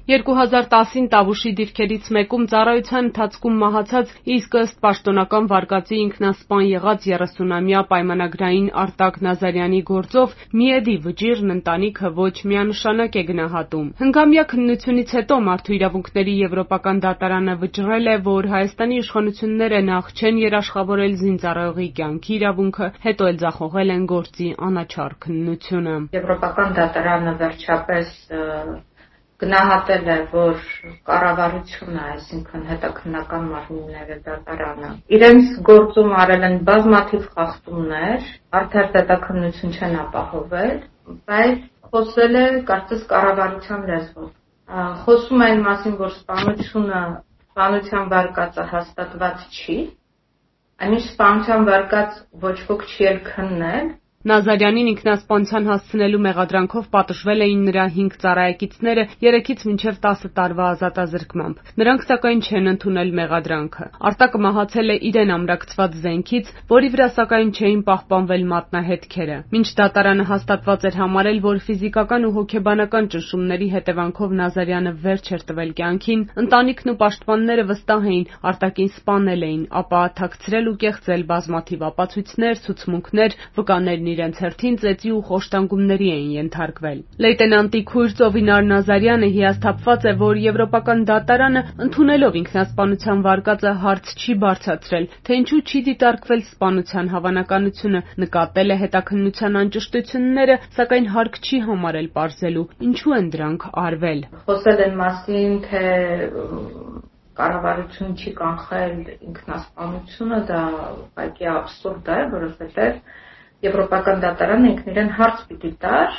2010-ին Տավուշի դիրքերից մեկում ծառայության ընթացքում մահացած, իսկ ըստ պաշտոնական վարկածի ինքնասպան եղած 30-ամյա պայմանագրային Արտակ Նազարյանի գործով միեդի վճիռն ընտանիքը ոչ միանշանակ է գնահատում։ Հնգամյա քննությունից հետո Մարդու իրավունքների Եվրոպական դատարանը վճռել է, որ Հայաստանի իշխանությունները նախ չեն երաշխավորել զինծառայողի կյանքի իրավունքը, հետո էլ ձախողել են գործի անաչառ քննությունը։ Եվրոպական դատարանը վերջապես գնահատել է, որ կառավարությունը, այսինքն հետաքննական մարմինները, դատարանը, իրենց գործում արել են բազմաթիվ խախտումներ, արդար հետաքննություն չեն ապահովել, բայց խոսել է կարծես կառավարության լեզվով։ Խոսում է այն մասին, որ սպանության վարկածը հաստատված չի, այնինչ սպանության վարկած ոչ ոք չի էլ քննել։ Նազարյանին ինքնասպանության հասցնելու մեղադրանքով պատժվել էին նրա 5 ծառայակիցները 3-ից մինչև 10 տարվա ազատազրկմամբ։ Նրանք սակայն չեն ընդունել մեղադրանքը։ Արտակը մահացել է իրեն ամրակցված զենքից, որի վրա սակայն չէին պահպանվել մատնահետքերը։ Մինչ դատարանը հաստատված էր համարել, որ ֆիզիկական ու հոգեբանական ճնշումների հետևանքով Նազարյանը վերջ էր տվել կյանքին, ընտանիքն ու պաշտպանները վստահ էին Արտակին սպանել էին, ապա թաքցրել ու կեղծել բազմաթիվ ապացույցներ, ցուցմունքներ, վկաներն իրենց հերթին ծեծի ու խոշտանգումների էին ենթարկվել։ Լեյտենանտի քույր Ծովինար Նազարյանը հիասթափված է, որ Եվրոպական դատարանը ընդունելով ինքնասպանության վարկածը հարց չի բարձրացրել, թե ինչու չի դիտարկվել սպանության հավանականությունը, նկատել է հետաքննության անճշտությունները, սակայն հարկ չի համարել պարզելու, ինչու են դրանք արվել։ Խոսել են մասին, թե կառավարությունը չի կանխել ինքնասպանությունը, դա ուղղակի աբսուրդ է, որովհետև Եվրոպական դատարանը ինքն իրեն հարց պիտի տար,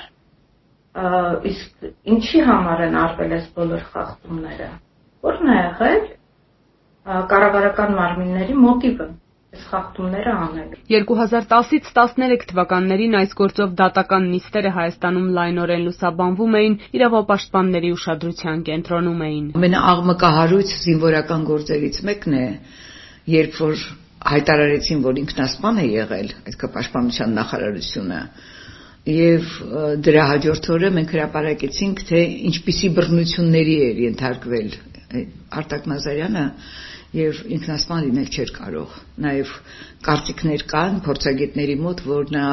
իսկ ինչի համար են արվել այս բոլոր խախտումները, որն է եղել կառավարական մարմինների մոտիվը այս խախտումները անելու։ 2010-ից 13 թվականներին այս գործով դատական նիստերը Հայաստանում լայնորեն լուսաբանվում էին, իրավապաշտպանների ուշադրության կենտրոնում էին։ Ամենաաղմկահարույց զինվորական գործերից մեկն է, երբ որ հայտարարեցին, որ ինքնասպան է եղել այդ պաշտպանության նախարարությունը, եւ դրա հաջորդ օրը մենք հրապարակեցինք, թե ինչպիսի բռնությունների էր ենթարկվել Արտակ Նազարյանը եւ ինքնասպան լինել չէր կարող։ Նաեւ կարծիքներ կան փորձագետների մոտ, որ նա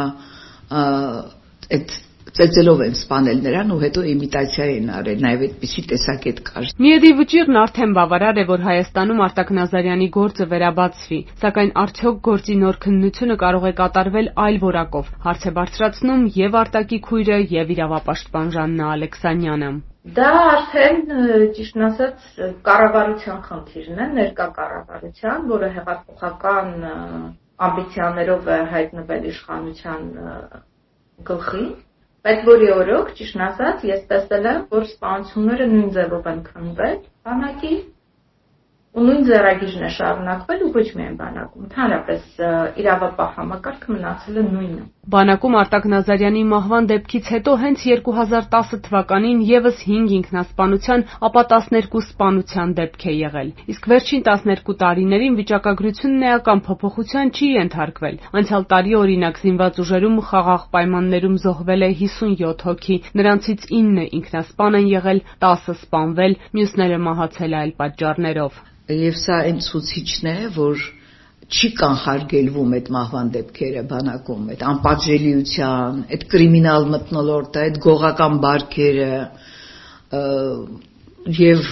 այդ ծեծելով են սպանել նրան ու հետո իմիտացիա են արել, նաև այդպիսի տեսակետ կար։ Միեդի վճիռն արդեն բավարար է, որ Հայաստանում Արտակ Նազարյանի գործը վերաբացվի, սակայն արդյոք գործի նոր քննությունը կարող է կատարվել այլ որակով, հարց է բարձրացնում եւ Արտակի քույրը եւ իրավապաշտպան Ժաննա Ալեքսանյանը։ Դա արդեն, ճիշտն ասած, կառավարության խնդիրն է, ներկա կառավարության, որը հեղափոխական ամբիցիաներով է հայտնվել իշխանության գլխին, բայց որի օրոք, ճիշտն ասած, ես տեսել եմ, որ սպանությունները նույն ձևով են քննվել բանակի ու նույն ձեռագիծն է շարունակվել ու ոչ միայն բանակում, ընդհանրապես իրավապահ համակարգը մնացել է նույնը։ Բանակում Արտակ Նազարյանի մահվան դեպքից հետո հենց 2010 թվականին եւս 5 ինքնասպանության, ապա 12 սպանության դեպք է եղել։ Իսկ վերջին 12 տարիներին վիճակագրությունն էական փոփոխության չի ենթարկվել։ Անցյալ տարի օրինակ զինված ուժերում խաղաղ պայմաններում զոհվել է 57 հոգի, նրանցից 9 ինքնասպան են եղել, 10 սպանվել, մյուսները մահացել այլ պատճառներով։ Եվ սա այն ցուցիչն է, որ չի կանխարգելվում այդ մահվան դեպքերը բանակում, այդ անպատժելիության, այդ կրիմինալ մթնոլորտը, այդ գողական բարքերը եւ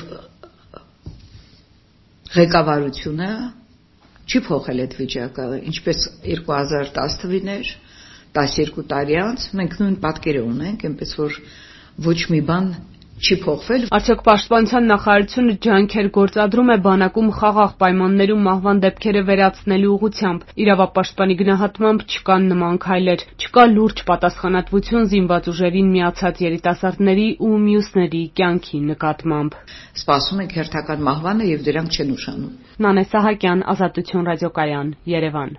ղեկավարությունը չի փոխել այդ վիճակը, ինչպես 2010 թվին էր, 12 տարի անց մենք նույն պատկերը ունենք, այնպես որ ոչ մի բան չի փոխվել։ Արդյոք պաշտպանության նախարարությունը ջանքեր գործադրում է բանակում խաղաղ պայմաններում մահվան դեպքերը վերացնելու ուղղությամբ։ Իրավապաշտպանի գնահատմամբ չկան նման քայլեր, չկա լուրջ պատասխանատվություն զինված ուժերին միացած երիտասարդների ու մյուսների կյանքի նկատմամբ։ Սպասում ենք հերթական մահվանը եւ դրանք չեն ուշանում։ Նանե Սահակյան, Ազատություն ռադիոկայան, Երևան։